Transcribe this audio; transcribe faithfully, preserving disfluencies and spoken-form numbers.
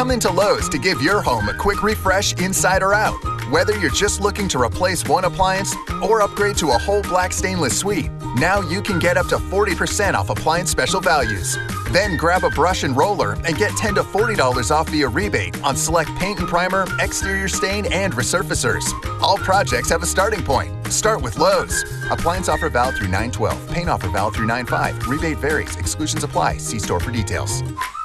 Come into Lowe's to give your home a quick refresh inside or out. Whether you're just looking to replace one appliance or upgrade to a whole black stainless suite, now you can get up to forty percent off appliance special values. Then grab a brush and roller and get ten to forty dollars off via rebate on select paint and primer, exterior stain, and resurfacers. All projects have a starting point. Start with Lowe's. Appliance offer valid through nine twelve. Paint offer valid through nine five. Rebate varies. Exclusions apply. See store for details.